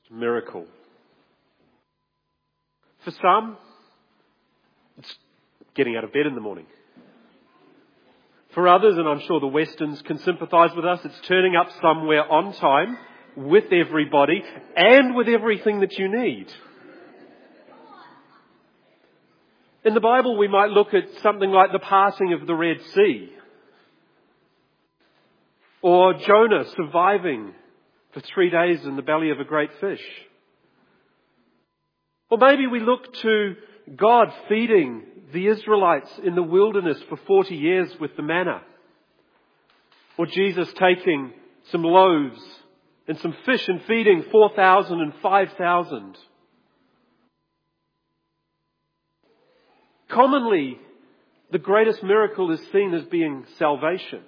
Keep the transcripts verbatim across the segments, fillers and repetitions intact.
miracle. For some, it's getting out of bed in the morning. For others, and I'm sure the Westerns can sympathise with us, it's turning up somewhere on time with everybody and with everything that you need. In the Bible, we might look at something like the parting of the Red Sea, or Jonah surviving for three days in the belly of a great fish. Or maybe we look to God feeding the Israelites in the wilderness for forty years with the manna. Or Jesus taking some loaves and some fish and feeding four thousand and five thousand. Commonly, the greatest miracle is seen as being salvation.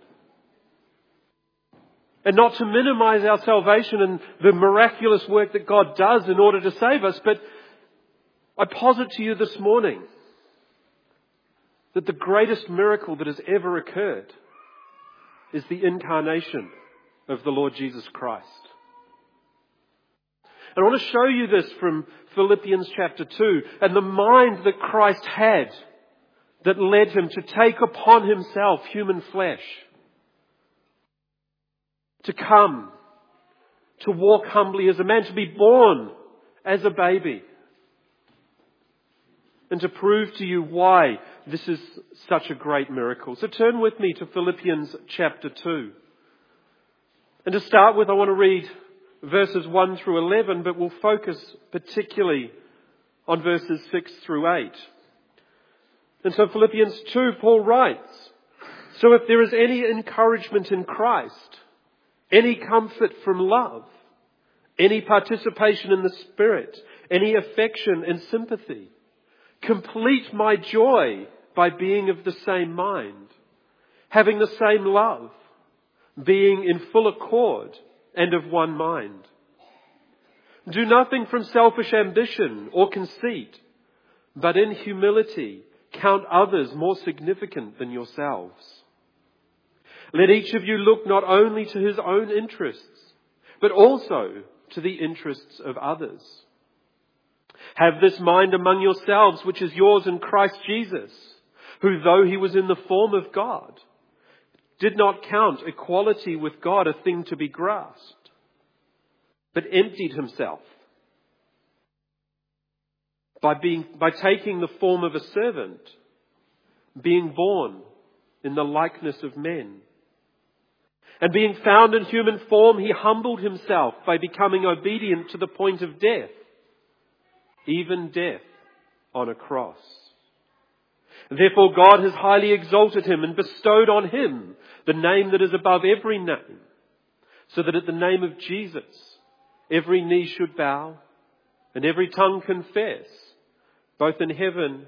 And not to minimize our salvation and the miraculous work that God does in order to save us, but I posit to you this morning that the greatest miracle that has ever occurred is the incarnation of the Lord Jesus Christ. And I want to show you this from Philippians chapter two, and the mind that Christ had that led him to take upon himself human flesh, to come, to walk humbly as a man, to be born as a baby, and to prove to you why this is such a great miracle. So turn with me to Philippians chapter two. And to start with, I want to read verses one through eleven, but we'll focus particularly on verses six through eight. And so Philippians two, Paul writes, "So if there is any encouragement in Christ, any comfort from love, any participation in the Spirit, any affection and sympathy, complete my joy by being of the same mind, having the same love, being in full accord and of one mind. Do nothing from selfish ambition or conceit, but in humility count others more significant than yourselves. Let each of you look not only to his own interests, but also to the interests of others. Have this mind among yourselves, which is yours in Christ Jesus, who, though he was in the form of God, did not count equality with God a thing to be grasped, but emptied himself by being, by taking the form of a servant, being born in the likeness of men. And being found in human form, he humbled himself by becoming obedient to the point of death, even death on a cross. Therefore God has highly exalted him and bestowed on him the name that is above every name, so that at the name of Jesus every knee should bow and every tongue confess, both in heaven,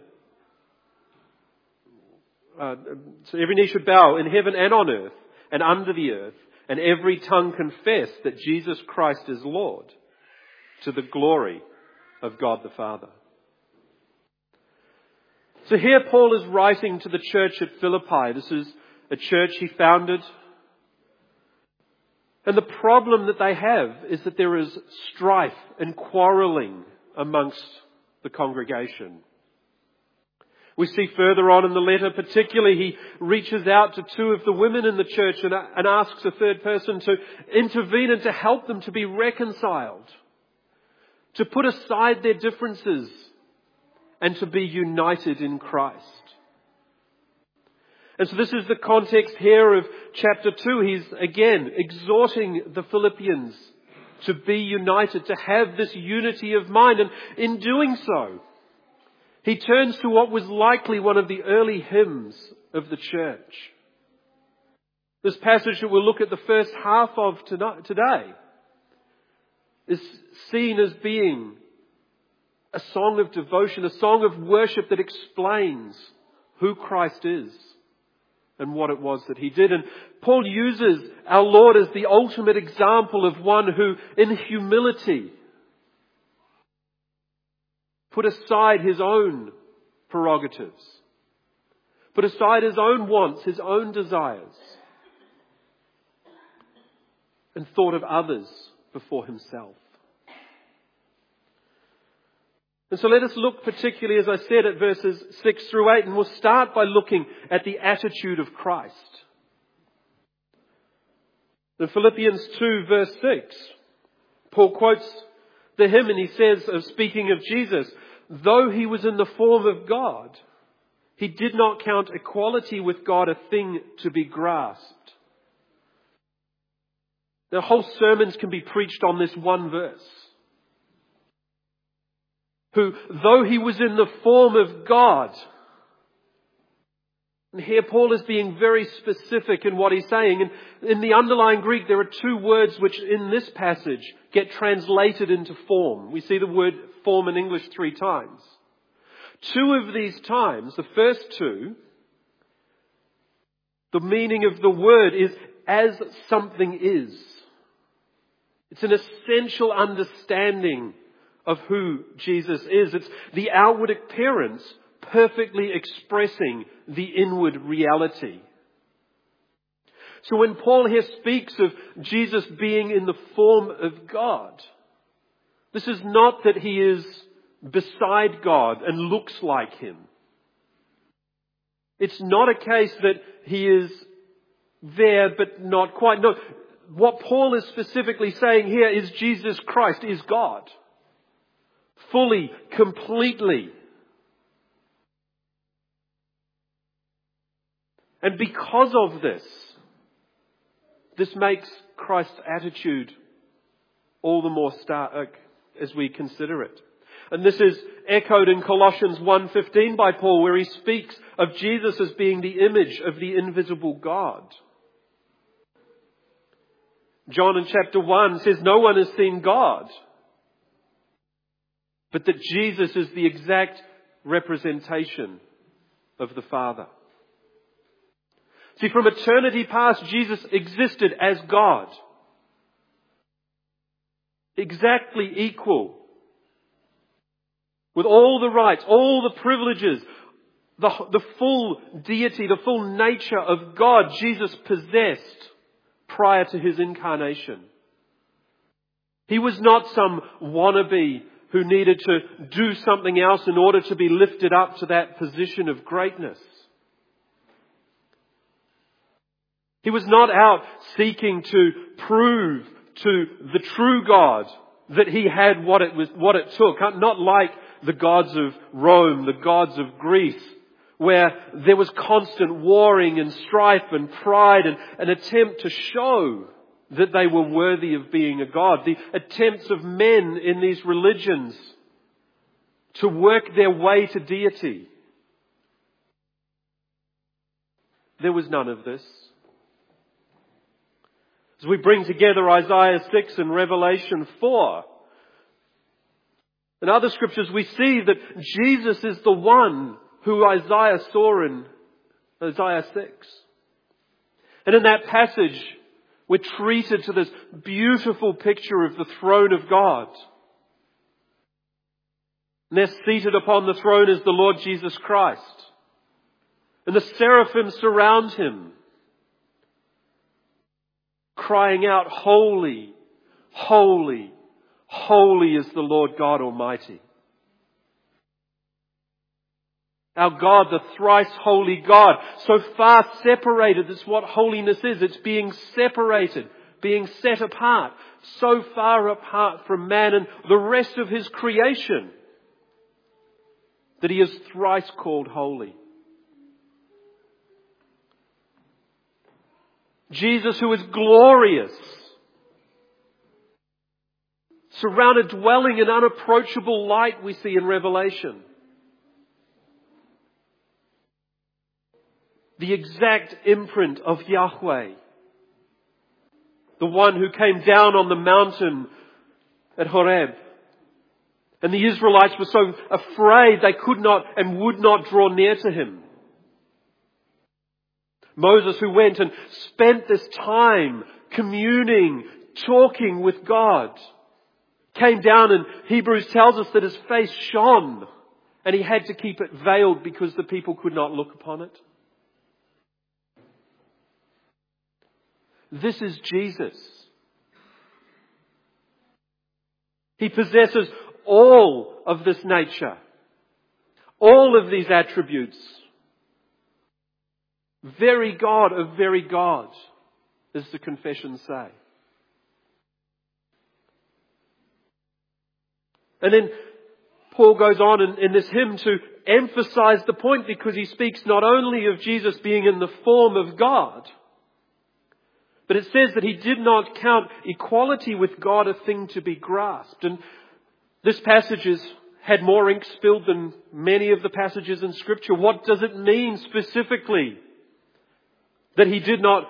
uh, so every knee should bow in heaven and on earth and under the earth, and every tongue confess that Jesus Christ is Lord, to the glory of God the Father." So here Paul is writing to the church at Philippi. This is a church he founded. And the problem that they have is that there is strife and quarrelling amongst the congregation. We see further on in the letter, particularly, he reaches out to two of the women in the church and, and asks a third person to intervene and to help them to be reconciled, to put aside their differences and to be united in Christ. And so this is the context here of chapter two. He's again exhorting the Philippians to be united, to have this unity of mind. And in doing so, he turns to what was likely one of the early hymns of the church. This passage that we'll look at the first half of tonight, today is seen as being a song of devotion, a song of worship that explains who Christ is and what it was that he did. And Paul uses our Lord as the ultimate example of one who, in humility, put aside his own prerogatives, put aside his own wants, his own desires, and thought of others before himself. And so let us look particularly, as I said, at verses six through eight, and we'll start by looking at the attitude of Christ. In Philippians two verse six, Paul quotes the hymn and he says, of speaking of Jesus, though he was in the form of God, he did not count equality with God a thing to be grasped. Now, whole sermons can be preached on this one verse. Who, though he was in the form of God, and here Paul is being very specific in what he's saying. And in the underlying Greek, there are two words which in this passage get translated into form. We see the word form in English three times. Two of these times, the first two, the meaning of the word is as something is. It's an essential understanding of who Jesus is. It's the outward appearance perfectly expressing the inward reality. So when Paul here speaks of Jesus being in the form of God, this is not that he is beside God and looks like him. It's not a case that he is there but not quite. No, what Paul is specifically saying here is Jesus Christ is God. Fully, completely. And because of this, this makes Christ's attitude all the more stark as we consider it. And this is echoed in Colossians one fifteen by Paul, where he speaks of Jesus as being the image of the invisible God. John in chapter one says, no one has seen God, but that Jesus is the exact representation of the Father. See, from eternity past, Jesus existed as God. Exactly equal. With all the rights, all the privileges, the, the full deity, the full nature of God, Jesus possessed prior to his incarnation. He was not some wannabe who needed to do something else in order to be lifted up to that position of greatness. He was not out seeking to prove to the true God that he had what it was, what it took. Not like the gods of Rome, the gods of Greece, where there was constant warring and strife and pride and an attempt to show that they were worthy of being a god. The attempts of men in these religions to work their way to deity. There was none of this. As we bring together Isaiah six and Revelation four and other scriptures, we see that Jesus is the one who Isaiah saw in Isaiah six. And in that passage, we're treated to this beautiful picture of the throne of God. And there seated upon the throne is the Lord Jesus Christ. And the seraphim surround him, crying out, holy, holy, holy is the Lord God Almighty. Our God, the thrice holy God, so far separated. That's what holiness is. It's being separated, being set apart, so far apart from man and the rest of his creation that he is thrice called holy. Jesus, who is glorious, surrounded, dwelling in unapproachable light, we see in Revelation. The exact imprint of Yahweh. The one who came down on the mountain at Horeb. And the Israelites were so afraid they could not and would not draw near to him. Moses, who went and spent this time communing, talking with God, came down, and Hebrews tells us that his face shone and he had to keep it veiled because the people could not look upon it. This is Jesus. He possesses all of this nature. All of these attributes. Very God of very God, as the confessions say. And then Paul goes on in, in this hymn to emphasize the point, because he speaks not only of Jesus being in the form of God, but it says that he did not count equality with God a thing to be grasped. And this passage has had more ink spilled than many of the passages in Scripture. What does it mean specifically that he did not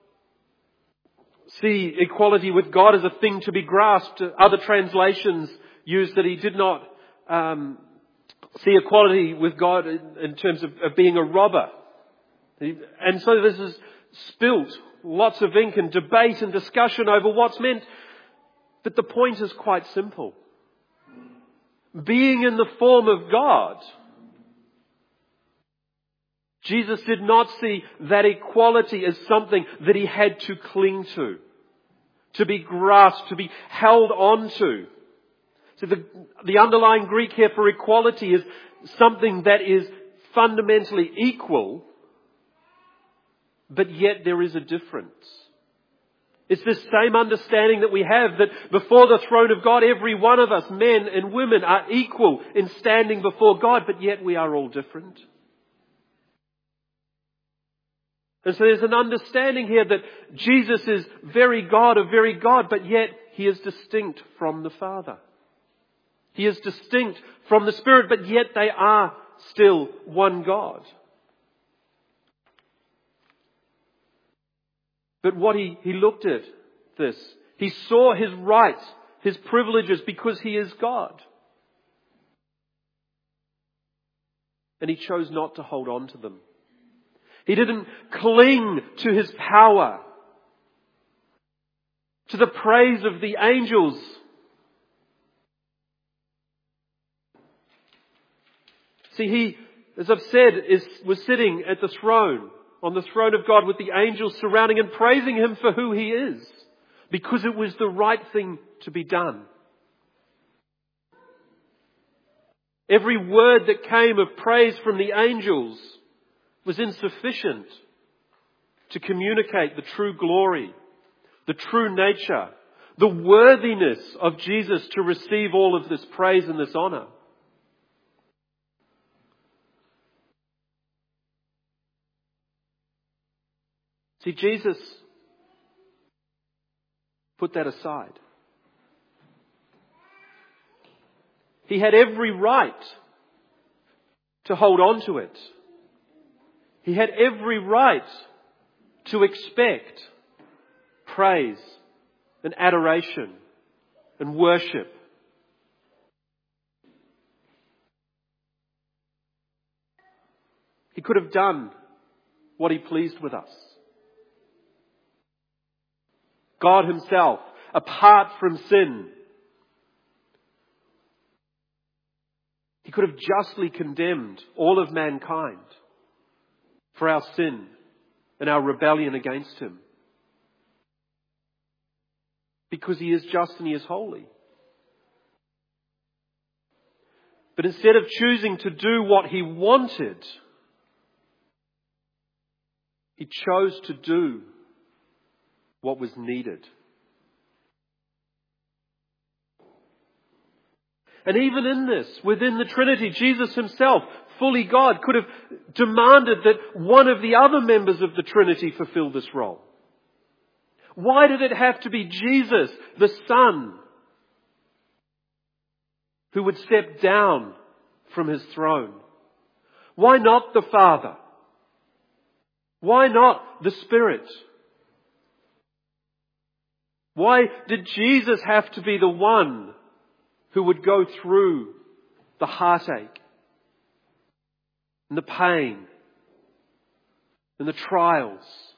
see equality with God as a thing to be grasped? Other translations use that he did not um, see equality with God in, in terms of, of being a robber. And so this is spilt lots of ink and debate and discussion over what's meant. But the point is quite simple. Being in the form of God, Jesus did not see that equality as something that he had to cling to, to be grasped, to be held on to. So the, the underlying Greek here for equality is something that is fundamentally equal, but yet there is a difference. It's this same understanding that we have that before the throne of God, every one of us, men and women, are equal in standing before God, but yet we are all different. And so there's an understanding here that Jesus is very God of very God, but yet he is distinct from the Father. He is distinct from the Spirit, but yet they are still one God. But what he, he looked at this, he saw his rights, his privileges, because he is God. And he chose not to hold on to them. He didn't cling to his power, to the praise of the angels. See, he, as I've said, is, was sitting at the throne, on the throne of God with the angels surrounding and praising him for who he is, because it was the right thing to be done. Every word that came of praise from the angels was insufficient to communicate the true glory, the true nature, the worthiness of Jesus to receive all of this praise and this honour. See, Jesus put that aside. He had every right to hold on to it. He had every right to expect praise and adoration and worship. He could have done what he pleased with us. God himself, apart from sin, he could have justly condemned all of mankind for our sin and our rebellion against him. Because he is just and he is holy. But instead of choosing to do what he wanted, he chose to do what was needed. And even in this, within the Trinity, Jesus himself, fully God, could have demanded that one of the other members of the Trinity fulfill this role. Why did it have to be Jesus, the Son, who would step down from his throne? Why not the Father? Why not the Spirit? Why did Jesus have to be the one who would go through the heartache and the pain and the trials?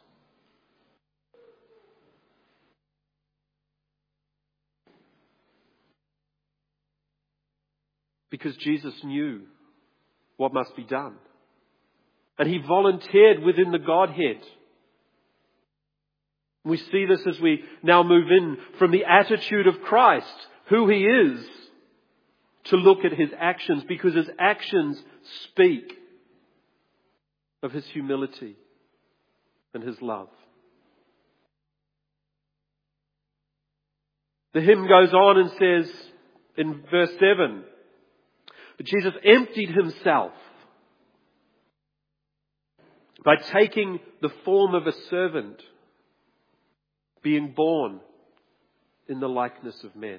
Because Jesus knew what must be done. And he volunteered within the Godhead. We see this as we now move in from the attitude of Christ, who he is, to look at his actions, because his actions speak of his humility and his love. The hymn goes on and says in verse seven, that Jesus emptied himself by taking the form of a servant, being born in the likeness of men.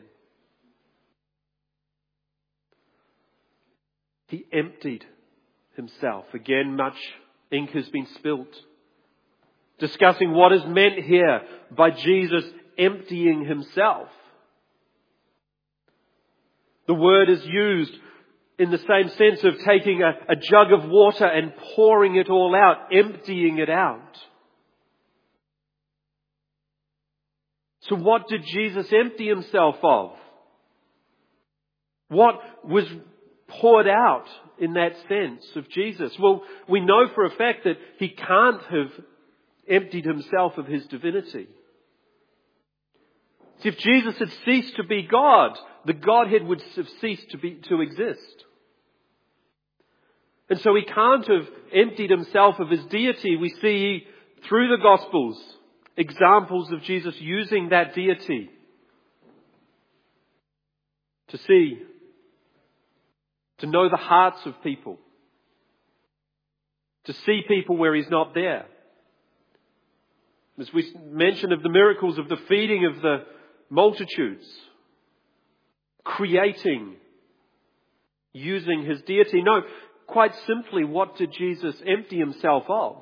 He emptied himself. Again, much ink has been spilt discussing what is meant here by Jesus emptying himself. The word is used in the same sense of taking a, a jug of water and pouring it all out, emptying it out. So what did Jesus empty himself of? What was poured out in that sense of Jesus? Well, we know for a fact that he can't have emptied himself of his divinity. See, if Jesus had ceased to be God, the Godhead would have ceased to be, to exist. And so he can't have emptied himself of his deity. We see through the Gospels examples of Jesus using that deity to see, to know the hearts of people, to see people where he's not there. As we mentioned of the miracles of the feeding of the multitudes, creating, using his deity. No, quite simply, what did Jesus empty himself of?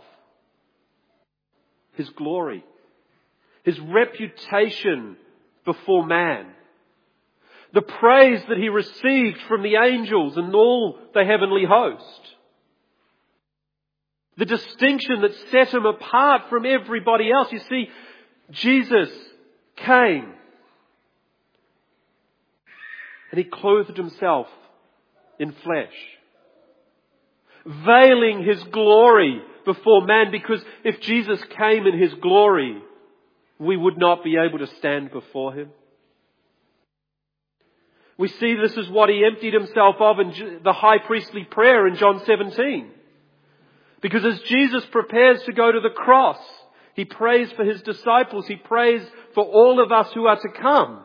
His glory. His reputation before man. The praise that he received from the angels and all the heavenly host. The distinction that set him apart from everybody else. You see, Jesus came and he clothed himself in flesh, veiling his glory before man, because if Jesus came in his glory, we would not be able to stand before him. We see this is what he emptied himself of in the high priestly prayer in John seventeen. Because as Jesus prepares to go to the cross, he prays for his disciples, he prays for all of us who are to come.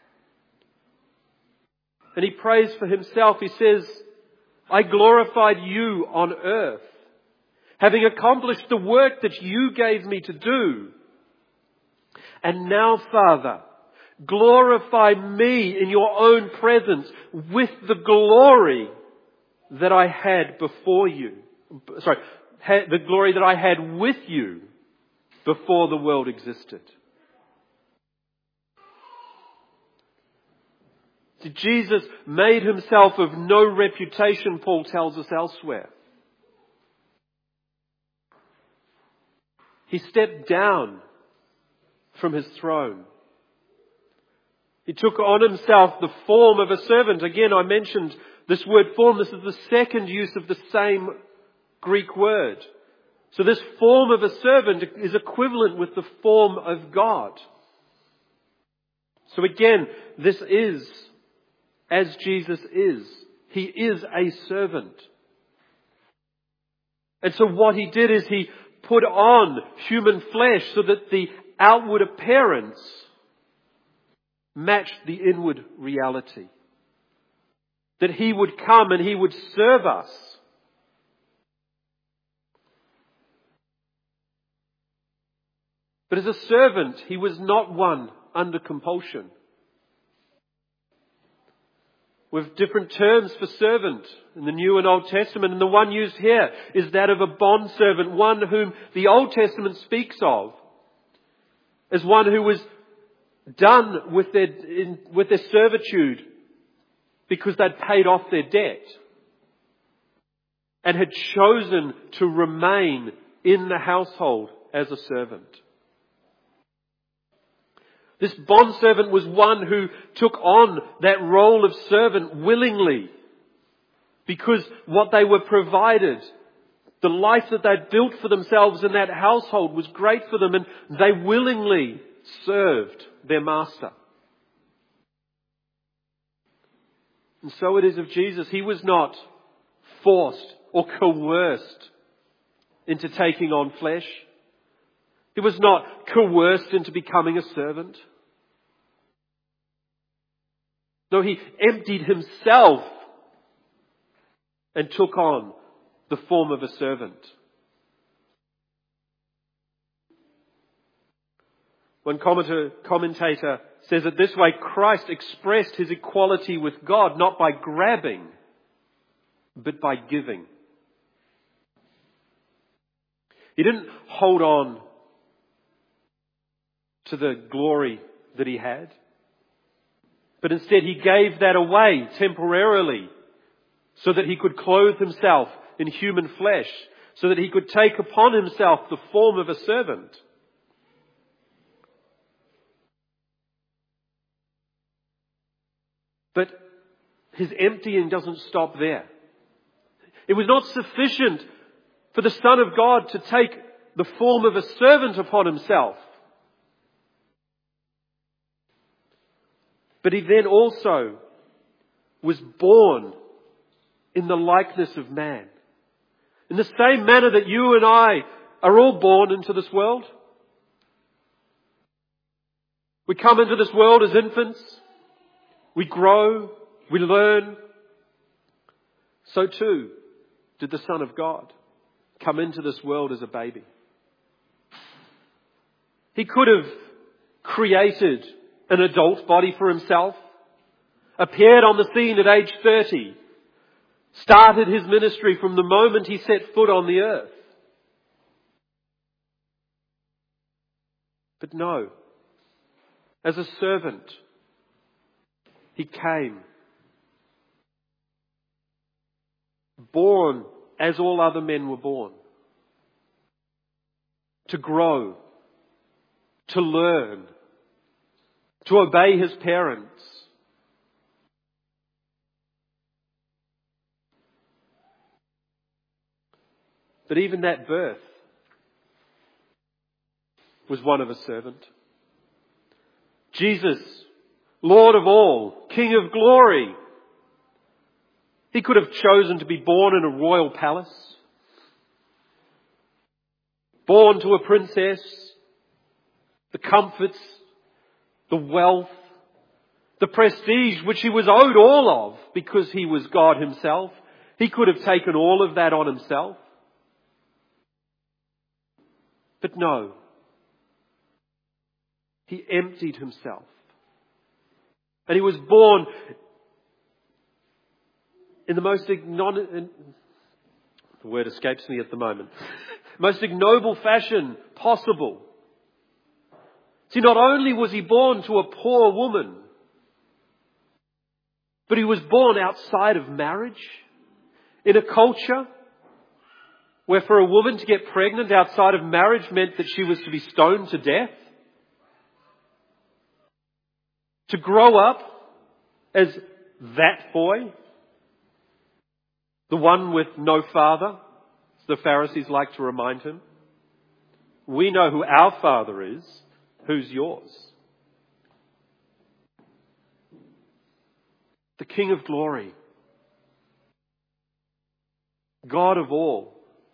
And he prays for himself. He says, I glorified you on earth, having accomplished the work that you gave me to do. And now, Father, glorify me in your own presence with the glory that I had before you. Sorry, the glory that I had with you before the world existed. See, Jesus made himself of no reputation, Paul tells us elsewhere. He stepped down from his throne. He took on himself the form of a servant. Again, I mentioned this word form. This is the second use of the same Greek word. So this form of a servant is equivalent with the form of God. So again, this is as Jesus is. He is a servant. And so what he did is he put on human flesh so that the outward appearance matched the inward reality. That he would come and he would serve us. But as a servant, he was not one under compulsion. With different terms for servant in the New and Old Testament, and the one used here is that of a bondservant, one whom the Old Testament speaks of as one who was done with their, in, with their servitude because they'd paid off their debt and had chosen to remain in the household as a servant. This bondservant was one who took on that role of servant willingly because what they were provided, the life that they'd built for themselves in that household was great for them, and they willingly served their master. And so it is of Jesus. He was not forced or coerced into taking on flesh. He was not coerced into becoming a servant. No, he emptied himself and took on the form of a servant. One commentator, commentator says it this way: Christ expressed his equality with God not by grabbing, but by giving. He didn't hold on to the glory that he had, but instead he gave that away temporarily so that he could clothe himself in human flesh, so that he could take upon himself the form of a servant. But his emptying doesn't stop there. It was not sufficient for the Son of God to take the form of a servant upon himself. But he then also was born in the likeness of man. In the same manner that you and I are all born into this world. We come into this world as infants. We grow. We learn. So too did the Son of God come into this world as a baby. He could have created an adult body for himself, appeared on the scene at age thirty, started his ministry from the moment he set foot on the earth. But no, as a servant, he came, born as all other men were born, to grow, to learn, to obey his parents. But even that birth was one of a servant. Jesus, Lord of all, King of glory. He could have chosen to be born in a royal palace, born to a princess, the comforts, the wealth, the prestige which he was owed all of because he was God himself. He could have taken all of that on himself. But no, he emptied himself. And he was born in the most ignon- the word escapes me at the moment, most ignoble fashion possible. See, not only was he born to a poor woman, but he was born outside of marriage, in a culture where for a woman to get pregnant outside of marriage meant that she was to be stoned to death. To grow up as that boy, the one with no father, as the Pharisees like to remind him. We know who our Father is. Who's yours? The King of glory. God of all.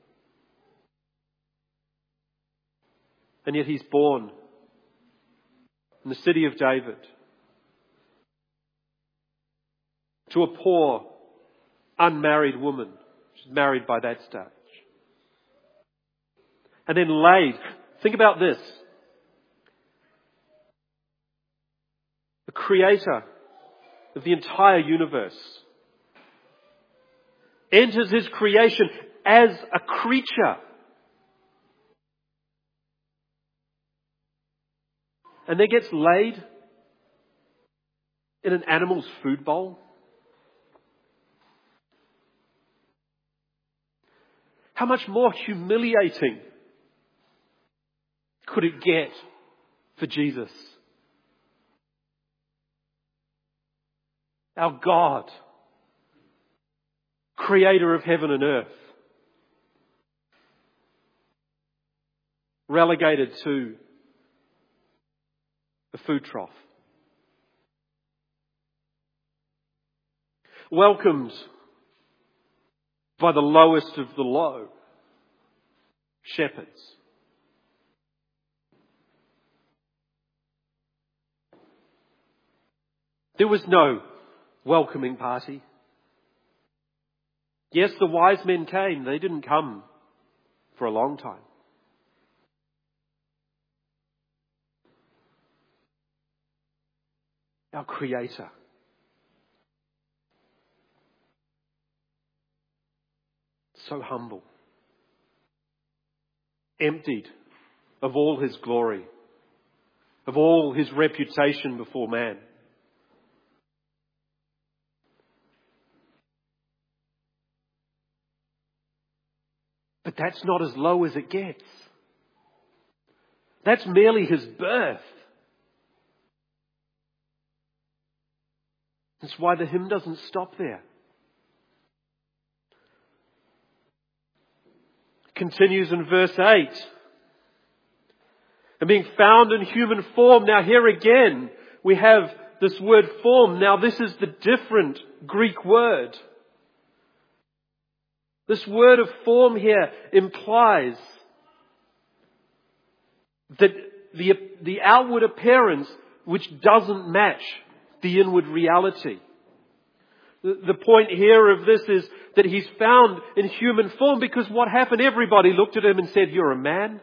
And yet he's born in the city of David to a poor, unmarried woman. She's married by that stage. And then laid. Think about this. The creator of the entire universe enters his creation as a creature. And then gets laid in an animal's food bowl. How much more humiliating could it get for Jesus? Our God, creator of heaven and earth, relegated to a food trough. welcomed by the lowest of the low, shepherds. There was no welcoming party. Yes, the wise men came. They didn't come for a long time. Our Creator. So humble. Emptied of all His glory, of all His reputation before man. But that's not as low as it gets. That's merely His birth. That's why the hymn doesn't stop there. It continues in verse eight. And being found in human form. Now here again we have this word form. Now this is the different Greek word. This word of form here implies that the, the outward appearance which doesn't match the inward reality. The, the point here of this is that He's found in human form because what happened? Everybody looked at Him and said, "You're a man."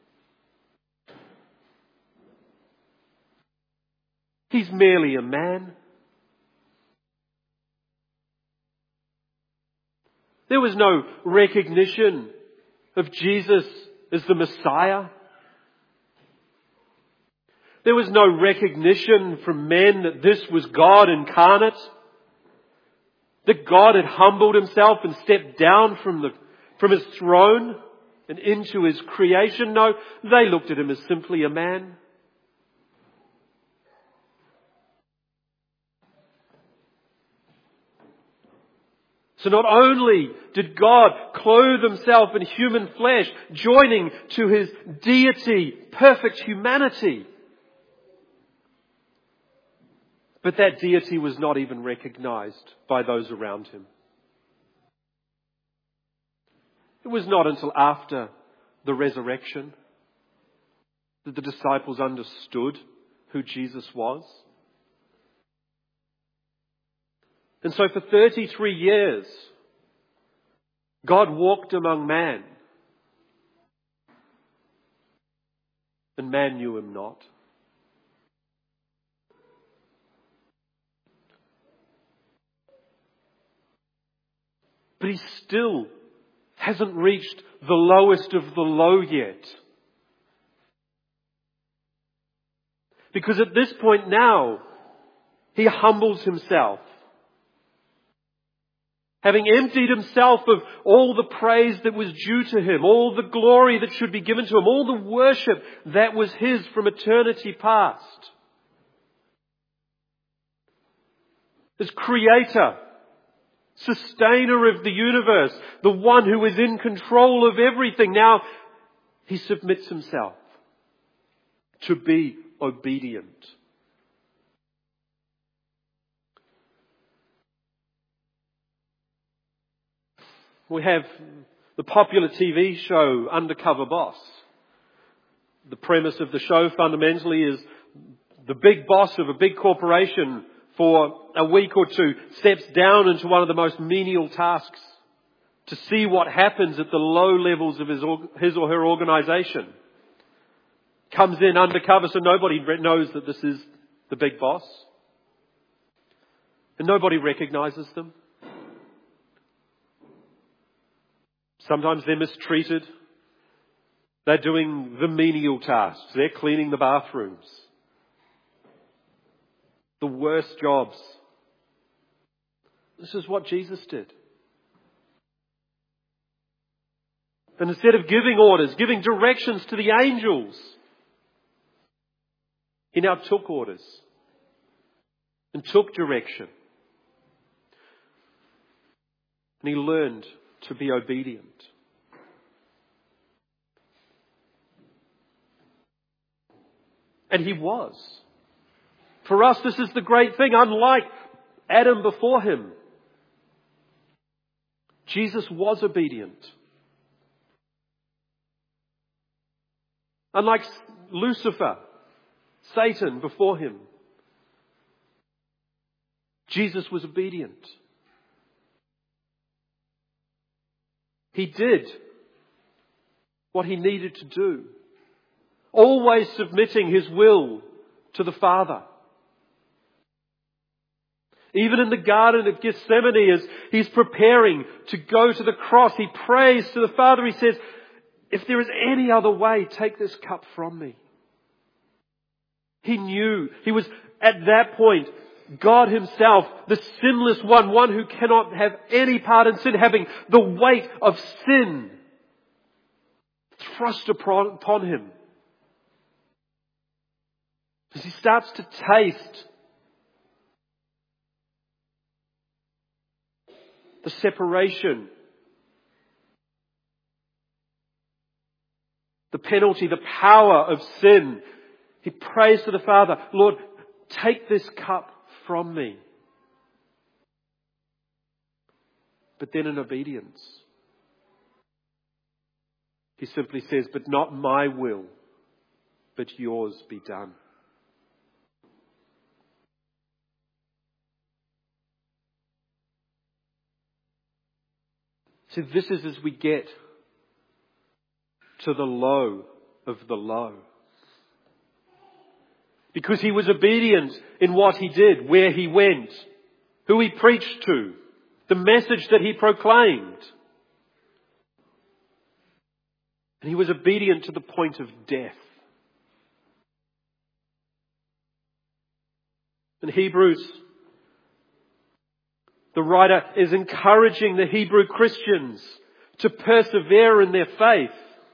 He's merely a man. There was no recognition of Jesus as the Messiah. There was no recognition from men that this was God incarnate. That God had humbled Himself and stepped down from the, from His throne and into His creation. No, they looked at Him as simply a man. So not only did God clothe Himself in human flesh, joining to His deity, perfect humanity, but that deity was not even recognized by those around Him. It was not until after the resurrection that the disciples understood who Jesus was. And so for thirty-three years, God walked among man, and man knew Him not. But He still hasn't reached the lowest of the low yet. Because at this point now, He humbles Himself. Having emptied Himself of all the praise that was due to Him, all the glory that should be given to Him, all the worship that was His from eternity past. As Creator, Sustainer of the universe, the one who is in control of everything. Now, He submits Himself to be obedient. We have the popular T V show Undercover Boss. The premise of the show fundamentally is the big boss of a big corporation for a week or two steps down into one of the most menial tasks to see what happens at the low levels of his, his or her organization. Comes in undercover so nobody knows that this is the big boss. And nobody recognizes them. Sometimes they're mistreated. They're doing the menial tasks. They're cleaning the bathrooms. The worst jobs. This is what Jesus did. And instead of giving orders, giving directions to the angels, He now took orders and took direction. And He learned to be obedient. And He was. For us, this is the great thing. Unlike Adam before him, Jesus was obedient. Unlike Lucifer, Satan before him, Jesus was obedient. He did what he needed to do, always submitting his will to the Father. Even in the Garden of Gethsemane, as he's preparing to go to the cross, he prays to the Father. He says, if there is any other way, take this cup from me. He knew. He was at that point God himself, the sinless one, one who cannot have any part in sin, having the weight of sin thrust upon him. As he starts to taste the separation, the penalty, the power of sin, he prays to the Father, Lord, take this cup from me. But then in obedience, he simply says, but not my will, but yours be done. See, this is as we get to the low of the low. Because he was obedient in what he did, where he went, who he preached to, the message that he proclaimed. And he was obedient to the point of death. In Hebrews, the writer is encouraging the Hebrew Christians to persevere in their faith.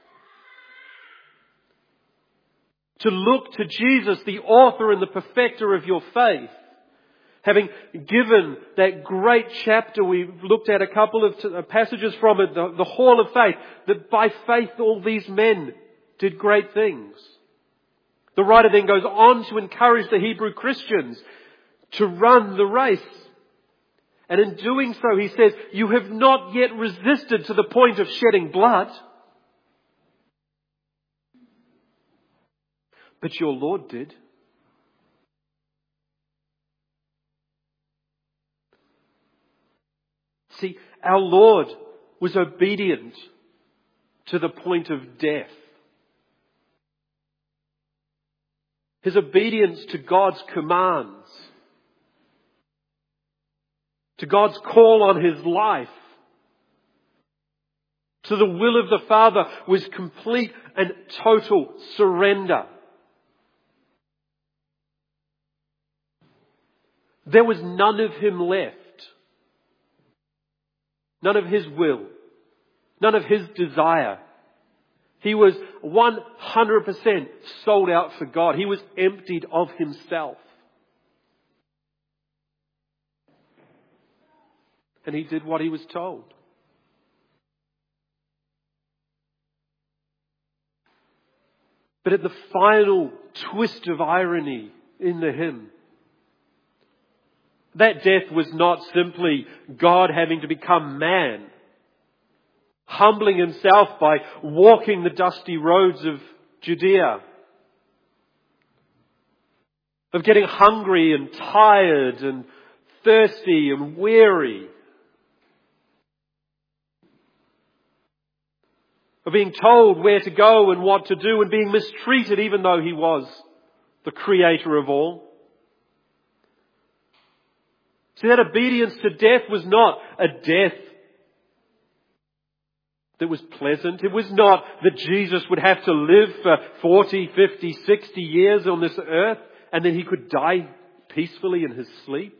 To look to Jesus, the author and the perfecter of your faith. Having given that great chapter, we've looked at a couple of t- passages from it, the, the Hall of Faith, that by faith all these men did great things. The writer then goes on to encourage the Hebrew Christians to run the race. And in doing so, he says, you have not yet resisted to the point of shedding blood. But your Lord did. See, our Lord was obedient to the point of death. His obedience to God's commands, to God's call on his life, to the will of the Father, was complete and total surrender. There was none of him left. None of his will. None of his desire. He was one hundred percent sold out for God. He was emptied of himself. And he did what he was told. But at the final twist of irony in the hymn, that death was not simply God having to become man, humbling himself by walking the dusty roads of Judea, of getting hungry and tired and thirsty and weary, of being told where to go and what to do and being mistreated even though he was the creator of all. See, that obedience to death was not a death that was pleasant. It was not that Jesus would have to live for forty, fifty, sixty years on this earth and then he could die peacefully in his sleep.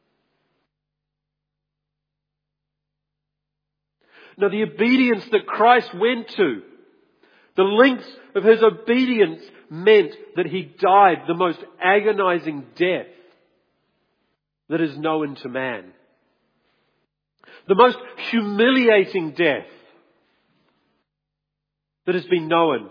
No, the obedience that Christ went to, the lengths of his obedience meant that he died the most agonizing death that is known to man. The most humiliating death that has been known.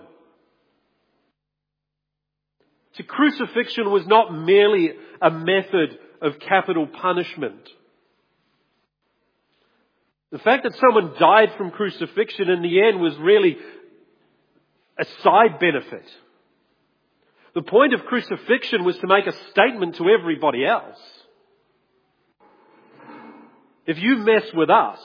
See, crucifixion was not merely a method of capital punishment. The fact that someone died from crucifixion in the end was really a side benefit. The point of crucifixion was to make a statement to everybody else. If you mess with us,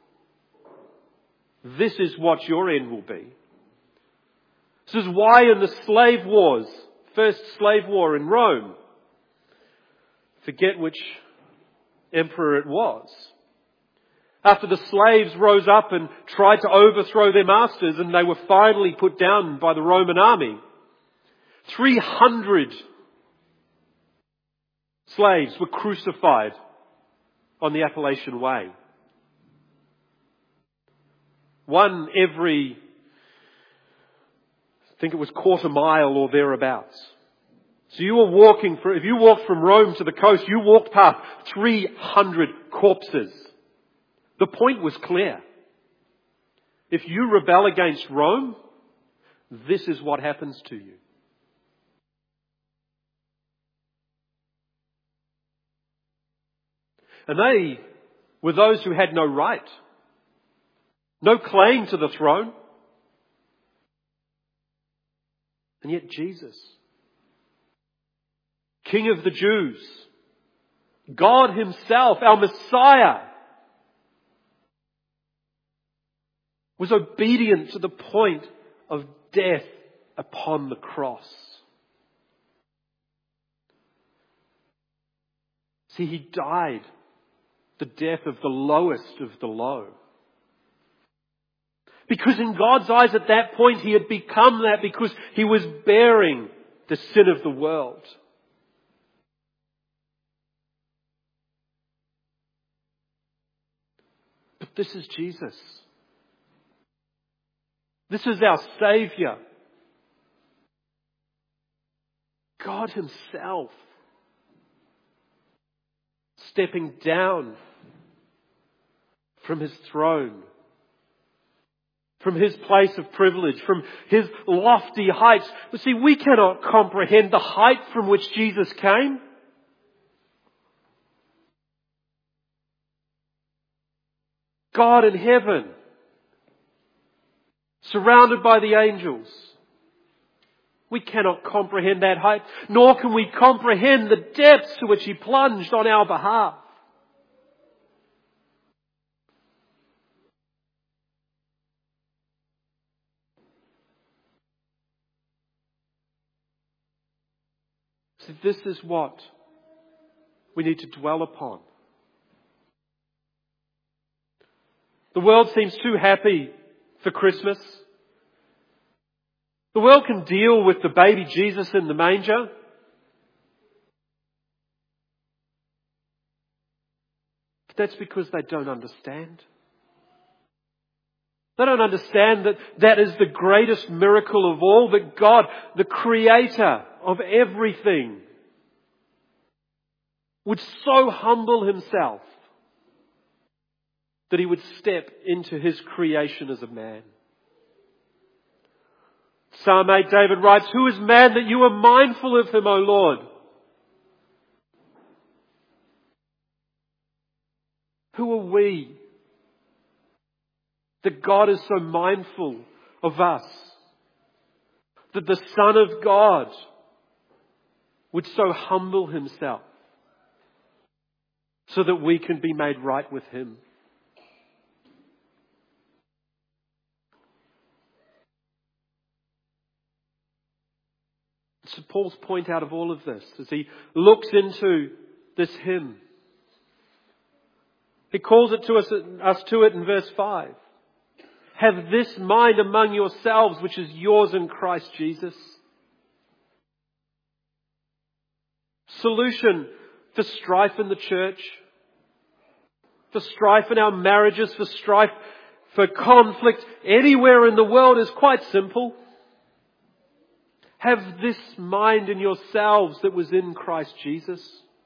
this is what your end will be. This is why in the slave wars, first slave war in Rome, forget which emperor it was, after the slaves rose up and tried to overthrow their masters and they were finally put down by the Roman army, three hundred slaves were crucified on the Appalachian Way. One every, I think it was quarter mile or thereabouts. So you were walking, for, if you walked from Rome to the coast, you walked past three hundred corpses. The point was clear. If you rebel against Rome, this is what happens to you. And they were those who had no right, no claim to the throne. And yet Jesus, King of the Jews, God Himself, our Messiah, was obedient to the point of death upon the cross. See, He died the death of the lowest of the low. Because in God's eyes at that point He had become that because He was bearing the sin of the world. But this is Jesus. This is our Saviour. God Himself stepping down from His throne, from His place of privilege, from His lofty heights. But see, we cannot comprehend the height from which Jesus came. God in heaven, surrounded by the angels. We cannot comprehend that height, nor can we comprehend the depths to which He plunged on our behalf. So this is what we need to dwell upon. The world seems too happy for Christmas. The world can deal with the baby Jesus in the manger. But that's because they don't understand. They don't understand that that is the greatest miracle of all, that God, the Creator of everything, would so humble Himself that He would step into His creation as a man. Psalm eight, David writes, "Who is man that you are mindful of him, O Lord? Who are we that God is so mindful of us? That the Son of God would so humble Himself so that we can be made right with Him." So Paul's point out of all of this as he looks into this hymn. He calls it to us, us to it in verse five. "Have this mind among yourselves, which is yours in Christ Jesus." Solution for strife in the church, for strife in our marriages, for strife, for conflict anywhere in the world is quite simple. Have this mind in yourselves that was in Christ Jesus,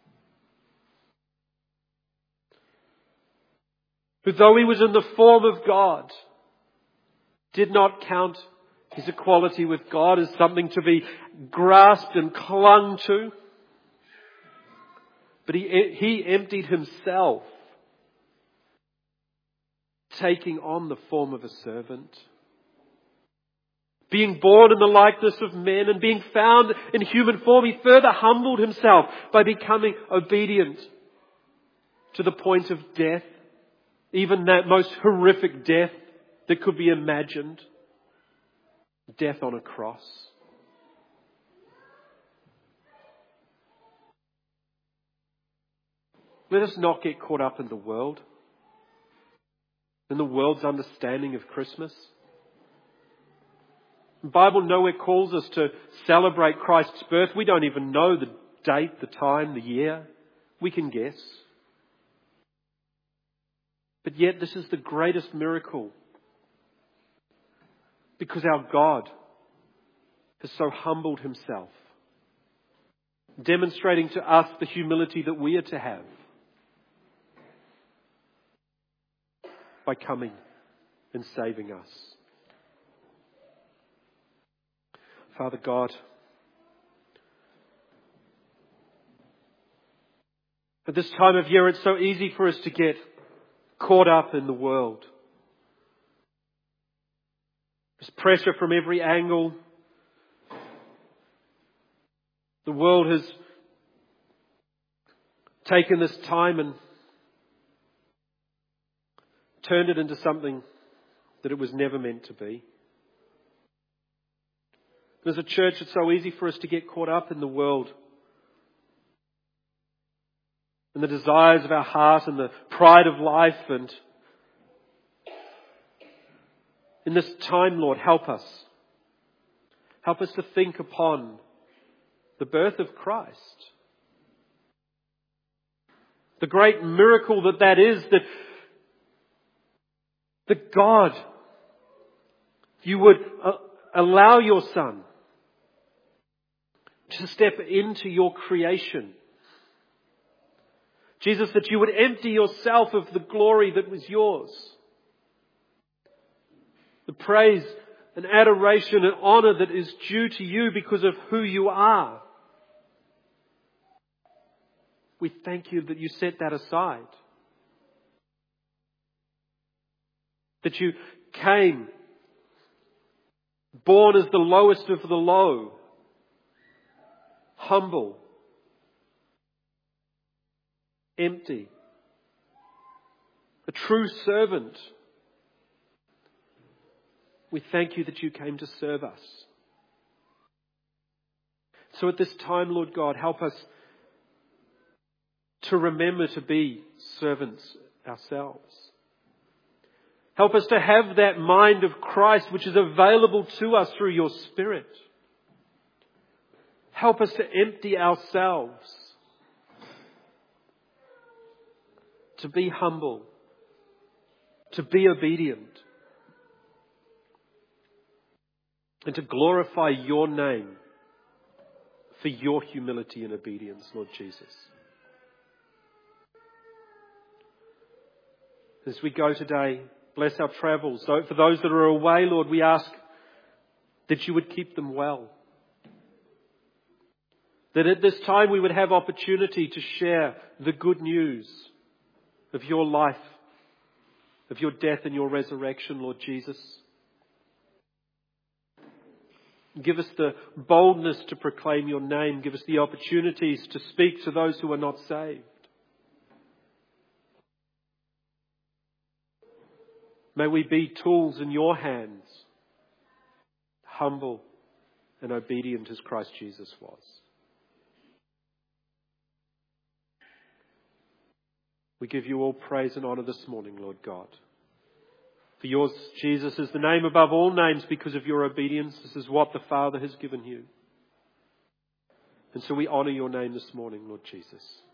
who though He was in the form of God, did not count His equality with God as something to be grasped and clung to, but He, he emptied Himself taking on the form of a servant, being born in the likeness of men and being found in human form, He further humbled Himself by becoming obedient to the point of death, even that most horrific death that could be imagined, death on a cross. Let us not get caught up in the world, in the world's understanding of Christmas. The Bible nowhere calls us to celebrate Christ's birth. We don't even know the date, the time, the year. We can guess. But yet this is the greatest miracle, because our God has so humbled Himself, demonstrating to us the humility that we are to have by coming and saving us. Father God, at this time of year it's so easy for us to get caught up in the world. There's pressure from every angle. The world has taken this time and turned it into something that it was never meant to be. As a church, it's so easy for us to get caught up in the world and the desires of our heart and the pride of life. And in this time, Lord, help us. Help us to think upon the birth of Christ. The great miracle that that is, that, that God, You would uh, allow Your Son to step into Your creation. Jesus, that You would empty Yourself of the glory that was Yours. The praise and adoration and honour that is due to You because of who You are. We thank You that You set that aside. That You came, born as the lowest of the low, humble, empty, a true servant. We thank You that You came to serve us. So at this time, Lord God, help us to remember to be servants ourselves. Help us to have that mind of Christ which is available to us through Your Spirit. Help us to empty ourselves, to be humble, to be obedient, and to glorify Your name for Your humility and obedience, Lord Jesus. As we go today, bless our travels. So for those that are away, Lord, we ask that You would keep them well. That at this time we would have opportunity to share the good news of Your life, of Your death and Your resurrection, Lord Jesus. Give us the boldness to proclaim Your name. Give us the opportunities to speak to those who are not saved. May we be tools in Your hands, humble and obedient as Christ Jesus was. We give You all praise and honour this morning, Lord God. For Yours, Jesus, is the name above all names because of Your obedience. This is what the Father has given You. And so we honour Your name this morning, Lord Jesus.